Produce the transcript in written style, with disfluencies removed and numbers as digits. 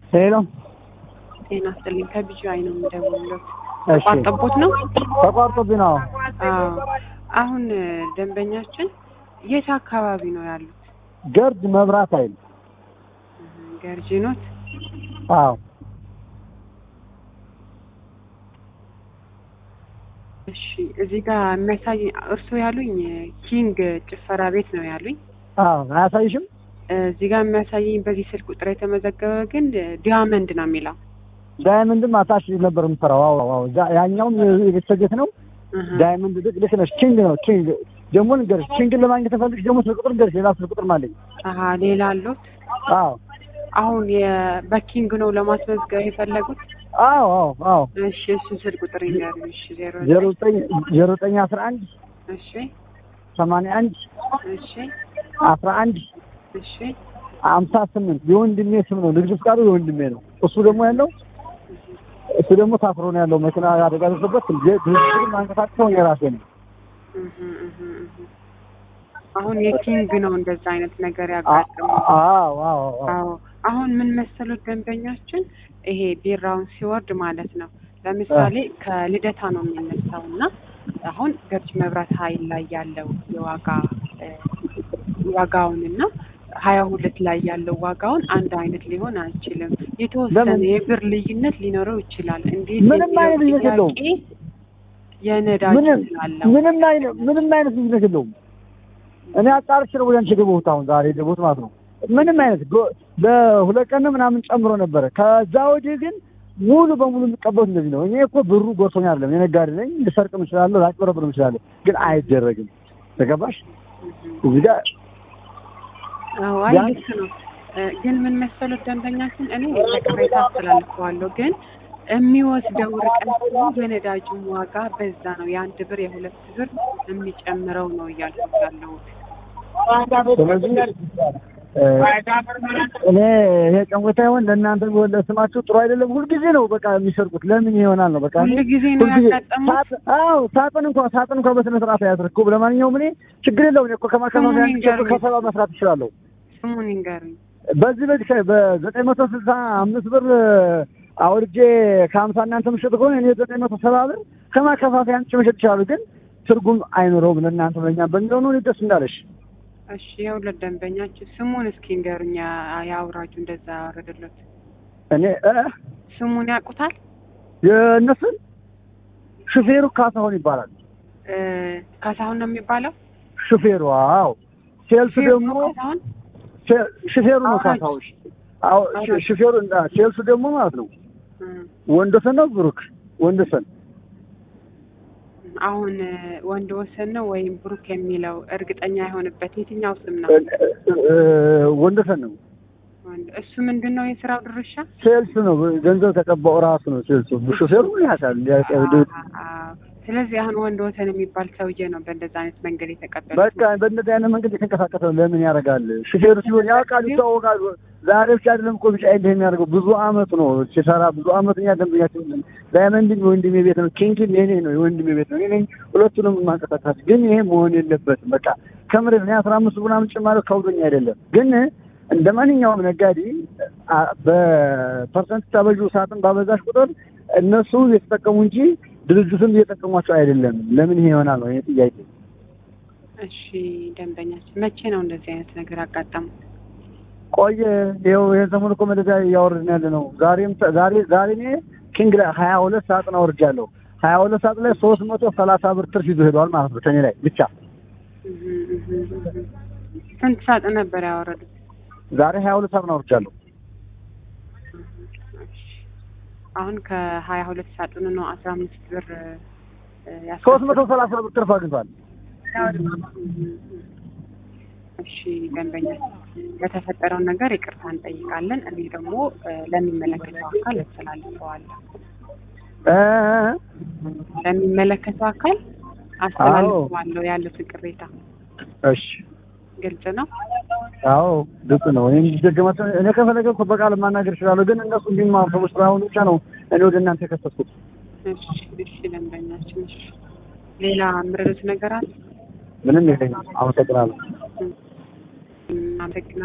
ሄሎ ጤና ይስጥልኝ። ከቢጂአይ ነው የምደውለው። እሺ ተቋርጦብዎት ነው? ተቋርጦብኝ ነው። አሁን ደንበኛችን የት አካባቢ ነው ያሉት? ገርጅ መብራት ኃይል። ገርጂ ኖት? አዎ። እሺ እዚህ ጋር የሚያሳይ እርሶ ያሉኝ ኪንግ ጭፈራ ቤት ነው ያሉኝ። አዎ አያሳይሽም? እዚህ ጋር የሚያሳየኝ በዚህ ስልክ ቁጥር የተመዘገበ ግን ዲያመንድ ነው የሚለው። ዳይመንድም አታች ነበር የምሰራው። አዎ ያኛውም የተሰጀት ነው። ዳይመንድ ልክ ነሽ። ኪንግ ነው። ኪንግ ደግሞ ንገርሽ፣ ኪንግን ለማግኘት ተፈልግሽ ደግሞ ስልክ ቁጥር ንገርሽ። ሌላ ስልክ ቁጥር ማለት ሌላ አሉት? አዎ። አሁን በኪንግ ነው ለማስመዝገብ የፈለጉት? አዎ። እሺ እሱ ስልክ ቁጥር ይንገሩኝ። እሺ 0911 እሺ 81 እሺ 11 እሺ 58 የወንድሜ ስም ነው። ልጅ ፍቃዱ የወንድሜ ነው። እሱ ደግሞ ታፍሮ ነው ያለው። መኪና አደጋ ደርሶበት ድርጅቱን ማንቀሳቀሰው የራሴ ነው። አሁን የኪንግ ነው እንደዛ አይነት ነገር ያጋጥመው። አዎ። አሁን ምን መሰሉት ደንበኛችን ይሄ ቢራውን ሲወርድ ማለት ነው። ለምሳሌ ከልደታ ነው የሚነሳውና አሁን ገርጂ መብራት ኃይል ላይ ያለው ዋጋውንና 22 ላይ ያለው ዋጋውን አንድ አይነት ሊሆን አይችልም። የተወሰነ የብር ልዩነት ሊኖረው ይችላል። እንዴት? ምንም አይነት ልዩነት የለውም። የነዳጅ ስላለው ምንም አይነት ልዩነት የለውም። እኔ አጣርቼ ነው ወዲያን ሸገቦት አሁን ዛሬ ደቦት ማለት ነው። ምንም አይነት በሁለት ቀን ምናምን ጨምሮ ነበረ። ከዛ ወዲህ ግን ሙሉ በሙሉ የሚቀበሉት እንደዚህ ነው። እኔ እኮ ብሩ ጎርቶኛ አይደለም፣ የነጋዴ ነኝ። ልሰርቅም እችላለሁ፣ ላጭበረብርም እችላለሁ። ግን አይደረግም። ተገባሽ? እዚህ ጋር ልክ ነው። ግን ምን መሰሉት ደንበኛችን እኔ ለቅሬታ አስተላልፈዋለሁ። ግን የሚወስደው ርቀት የነዳጁ ዋጋ በዛ ነው። የአንድ ብር የሁለት ብር የሚጨምረው ነው እያልኩት ያለሁት። ስለዚህ እኔ ይሄ ጨንቆታ ይሆን ለእናንተ ቢሆን ለስማችሁ ጥሩ አይደለም። ሁልጊዜ ነው በቃ የሚሰርቁት። ለምን ይሆናል ነው በቃ ሁልጊዜ ነው ያጋጠሙት። ሳጥን እንኳን በስነ ስርዓት ያስረክቡ። ለማንኛውም እኔ ችግር የለውም እኮ ከሰባ መስራት እችላለሁ። ስሙን ይንገሩኝ። በዚህ በ965 ብር አውርጄ ከ50 እናንተ ምሽጥ ከሆነ እኔ 970 ብር ከማከፋፈያ አንቺ መሸጥ ይችላሉ። ግን ትርጉም አይኖረውም ለእናንተ ለኛ በሚለው ነው ደስ እንዳለሽ። እሺ የሁለት ደንበኛችን ስሙን እስኪ ንገሩኝ። ያውራጁ እንደዛ ያወረደለት እኔ ስሙን ያውቁታል? የእነሱን ሹፌሩ ካሳሁን ይባላል። ካሳሁን ነው የሚባለው ሹፌሩ? አዎ። ሴልሱ ደግሞ ሹፌሩ ነው ካሳሁን። አዎ ሹፌሩ እና ሴልሱ ደግሞ ማለት ነው ወንዶሰን ነው። ብሩክ ወንዶሰን። አሁን ወንድ ወሰን ነው ወይም ብሩክ የሚለው እርግጠኛ የሆነበት የትኛው ስም ነው? ወንዶሰን ነው። እሱ ምንድን ነው የስራው ድርሻ? ሴልስ ነው። ገንዘብ ተቀባው ራሱ ነው ሴልሱ። ሹፌሩ ያሳል። ስለዚህ አሁን ወንድ ወሰን የሚባል ሰውዬ ነው በእንደዛ አይነት መንገድ የተቀበለው። በቃ በእንደዛ አይነት መንገድ የተንቀሳቀሰው ለምን ያደርጋል? ሹፌሩ ሲሆን ያውቃል፣ ይታወቃል። ዛሬ ብቻ አይደለም እኮ ብቻ እንደ የሚያደርገው ብዙ አመት ነው ሲሰራ። ብዙ አመት እኛ ደንበኛችን ዳይመንድም የወንድሜ ቤት ነው፣ ኪንግም የኔ ነው የወንድሜ ቤት ነው። እኔ ሁለቱንም ማንቀሳቀስ ግን ይሄ መሆን የለበትም። በቃ ከምሬት ነው 15 ምናምን ጭማሪ ከውዶኝ አይደለም። ግን እንደ ማንኛውም ነጋዴ በፐርሰንት ታበጁ ሳጥን ባበዛሽ ቁጥር እነሱ የተጠቀሙ እንጂ ድርጅቱን እየጠቀሟቸው አይደለም። ለምን ይሄ ይሆናል ነው ጥያቄ። እሺ ደንበኛችን መቼ ነው እንደዚህ አይነት ነገር አጋጠመው? ቆየ። ይሄን ሰሞኑን እኮ መደዳ እያወረድን ያለ ነው። ዛሬ እኔ ኪንግ ላይ 22 ሳጥን አወርጃለሁ። 22 ሳጥን ላይ 330 ብር ትርፍ ይዞ ሄደዋል ማለት ነው ከኔ ላይ ብቻ። ስንት ሳጥን ነበር ያወረዱት? ዛሬ 22 ሳጥን አወርጃለሁ። አሁን ከ22 ሳጥኑ ነው 15 ብር 330 ብር ትርፍ አግኝቷል። እሺ ደንበኛ ለተፈጠረው ነገር ይቅርታ እንጠይቃለን። እኔ ደግሞ ለሚመለከተው አካል አስተላልፈዋለሁ። ለሚመለከተው አካል አስተላልፈዋለሁ ያሉትን ቅሬታ። እሺ ግልጽ ነው? አዎ ግልጽ ነው። እኔ ከፈለገ እኮ በቃል ማናገር እችላለሁ። ግን እነሱ እንዲማሩ ሰዎች ስለሆኑ ብቻ ነው እኔ ወደ እናንተ የከሰስኩት። እሺ ደንበኛችን፣ ሌላ ምርት ነገር አለ? ምንም የለኝም። አመሰግናለሁ።